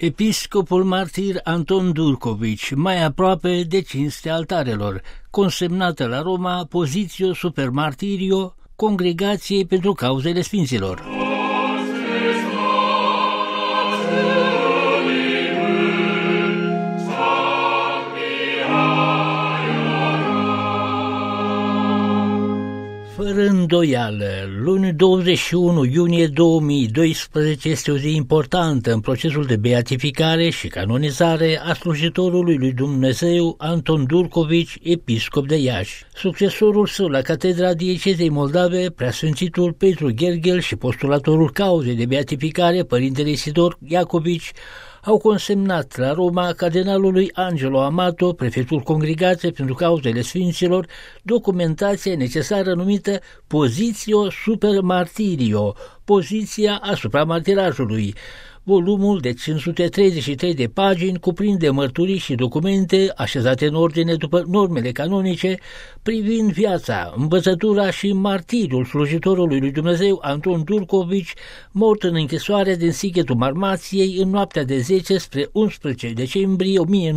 Episcopul martir Anton Durcovici, mai aproape de cinstea altarelor, consemnată la Roma Positio Super Martirio, Congregației pentru cauzele Sfinților. Fără îndoială, luni 21 iunie 2012 este o zi importantă în procesul de beatificare și canonizare a slujitorului lui Dumnezeu Anton Durcovici, episcop de Iași. Succesorul său la catedra diecezei Moldave, preasfințitul Petru Gherghel și postulatorul cauzei de beatificare, părintele Isidor Iacovici, au consemnat la Roma cardenalului Angelo Amato, prefectul Congregației pentru cauzele Sfinților, documentația necesară numită Positio Super Martirio, poziția asupra martirajului. Volumul de 533 de pagini cuprinde mărturii și documente așezate în ordine după normele canonice privind viața, învățătura și martiriul slujitorului lui Dumnezeu Anton Durcovici, mort în închisoare din Sighetul Marmației în noaptea de 10 spre 11 decembrie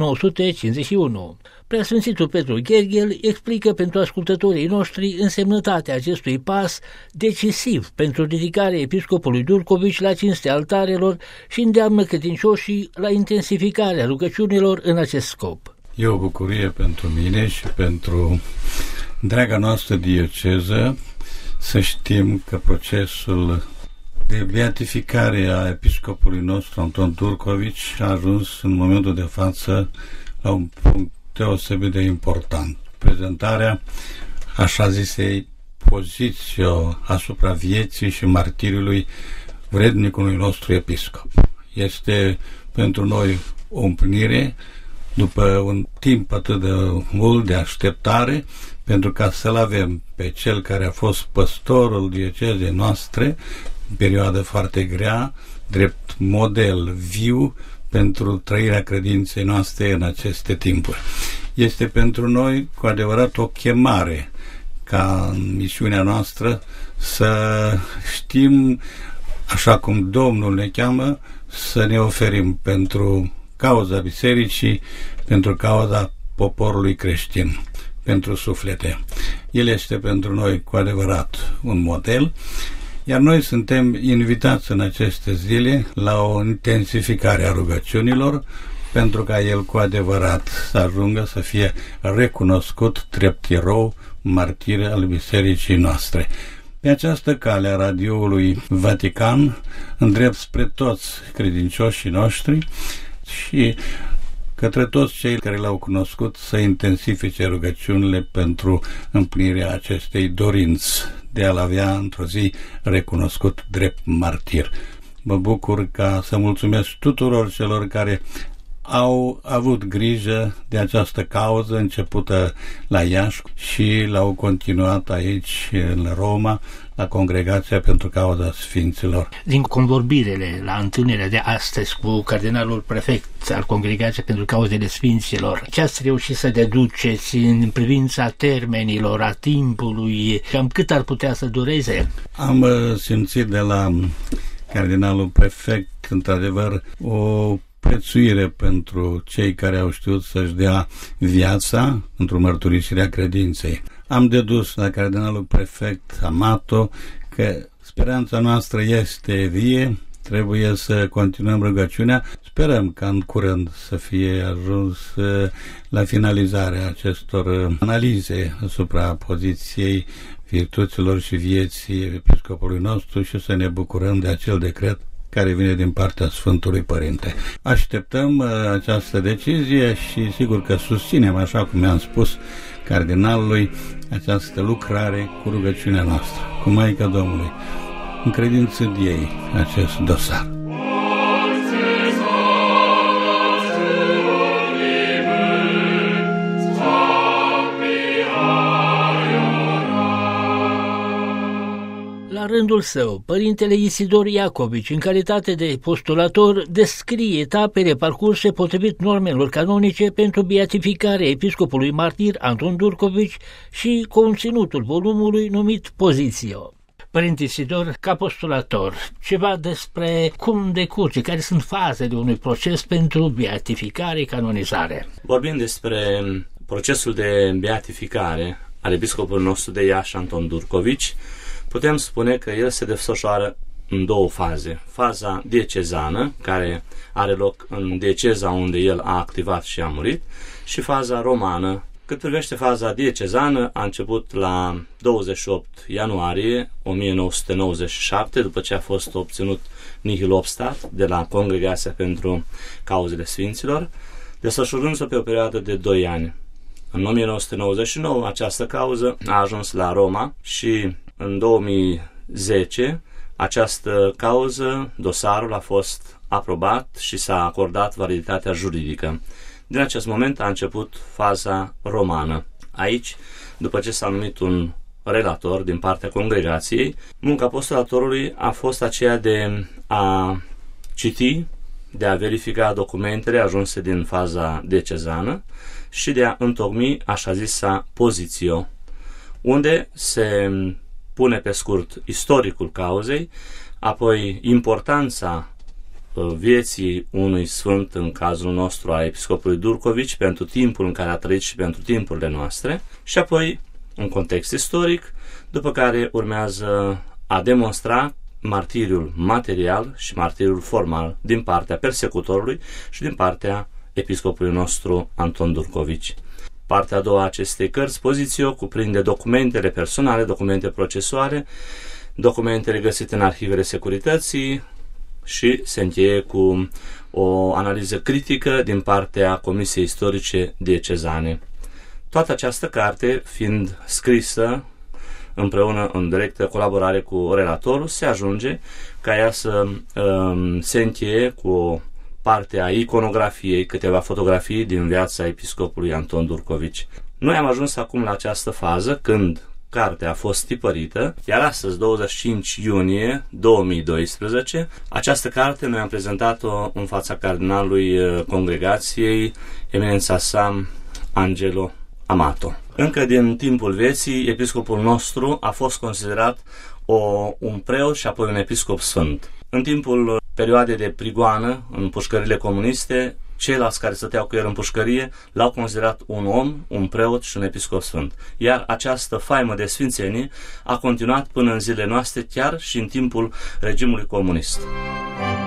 1951. Preasfințitul Petru Gherghel explică pentru ascultătorii noștri însemnătatea acestui pas decisiv pentru ridicarea episcopului Durcovici la cinstea altarelor și îndeamnă credincioșii la intensificarea rugăciunilor în acest scop. E o bucurie pentru mine și pentru întreaga noastră dieceză să știm că procesul de beatificare a episcopului nostru Anton Durcovici a ajuns în momentul de față la un punct deosebit de important. Prezentarea așa zisei pozițio asupra vieții și martiriului vrednicului nostru episcop. Este pentru noi o împlinire după un timp atât de mult de așteptare, pentru ca să-l avem pe cel care a fost păstorul diecezei noastre în perioadă foarte grea, drept model viu pentru trăirea credinței noastre în aceste timpuri. Este pentru noi cu adevărat o chemare ca în misiunea noastră să știm, așa cum Domnul ne cheamă, să ne oferim pentru cauza bisericii, pentru cauza poporului creștin, pentru suflete. El este pentru noi cu adevărat un model, iar noi suntem invitați în aceste zile la o intensificare a rugăciunilor, pentru ca el cu adevărat să ajungă să fie recunoscut drept erou, martir al bisericii noastre. Pe această cale a radioului Vatican îndrept spre toți credincioșii noștri și către toți cei care l-au cunoscut să intensifice rugăciunile pentru împlinirea acestei dorinți de a-l avea într-o zi recunoscut drept martir. Mă bucur ca să mulțumesc tuturor celor care au avut grijă de această cauză începută la Iași și l-au continuat aici în Roma, la Congregația pentru cauza Sfinților. Din convorbirele la întâlnirea de astăzi cu cardinalul prefect al Congregației pentru cauzele Sfinților, ce ați reușit să deduceți în privința termenilor, a timpului, cam cât ar putea să dureze? Am simțit de la cardinalul prefect, într-adevăr, o prețuire pentru cei care au știut să-și dea viața într-o mărturisire a credinței. Am dedus la cardinalul prefect Amato că speranța noastră este vie, trebuie să continuăm rugăciunea. Sperăm ca în curând să fie ajuns la finalizarea acestor analize asupra poziției, virtuților și vieții episcopului nostru și să ne bucurăm de acel decret care vine din partea Sfântului Părinte. Așteptăm această decizie și sigur că susținem, așa cum mi-am spus cardinalului, această lucrare cu rugăciunea noastră, cu Maica Domnului, în credință de ei acest dosar. La rândul său, părintele Isidor Iacovici, în calitate de postulator, descrie etapele parcurse potrivit normelor canonice pentru beatificarea episcopului martir Anton Durcovici și conținutul volumului numit Positio. Părinte Isidor, ca postulator, ceva despre cum decurge, care sunt fazele unui proces pentru beatificare, canonizare. Vorbim despre procesul de beatificare al episcopului nostru de Iași, Anton Durcovici. Putem spune că el se desfășoară în două faze. Faza diecezană, care are loc în dieceza unde el a activat și a murit, și faza romană. Cât privește faza diecezană, a început la 28 ianuarie 1997, după ce a fost obținut nihil obstat de la Congregația pentru Cauzele Sfinților, desfășurându-se pe o perioadă de 2 ani. În 1999 această cauză a ajuns la Roma și în 2010 această cauză, dosarul a fost aprobat și s-a acordat validitatea juridică. Din acest moment a început faza romană. Aici, după ce s-a numit un relator din partea congregației, munca postulatorului a fost aceea de a citi, de a verifica documentele ajunse din faza diecezană și de a întocmi așa zisa pozitio, unde se pune pe scurt istoricul cauzei, apoi importanța vieții unui sfânt, în cazul nostru a episcopului Durcovici, pentru timpul în care a trăit și pentru timpurile noastre, și apoi un context istoric, după care urmează a demonstra martiriul material și martiriul formal din partea persecutorului și din partea episcopului nostru Anton Durcovici. Partea a doua a acestei cărți, Pozitio, cuprinde documentele personale, documente procesuale, documentele găsite în arhivele securității și se încheie cu o analiză critică din partea Comisiei Istorice Diecezane. Toată această carte, fiind scrisă împreună în directă colaborare cu relatorul, se ajunge ca ea să se încheie cu o parte a iconografiei, câteva fotografii din viața episcopului Anton Durcovici. Noi am ajuns acum la această fază când cartea a fost tipărită, iar astăzi, 25 iunie 2012, această carte noi am prezentat-o în fața cardinalului congregației, eminența sa Angelo Amato. Încă din timpul vieții, episcopul nostru a fost considerat un preot și apoi un episcop sfânt. În timpul perioadei de prigoană, în pușcările comuniste, ceilalți care stăteau cu el în pușcărie l-au considerat un om, un preot și un episcop sfânt. Iar această faimă de sfințenie a continuat până în zilele noastre, chiar și în timpul regimului comunist.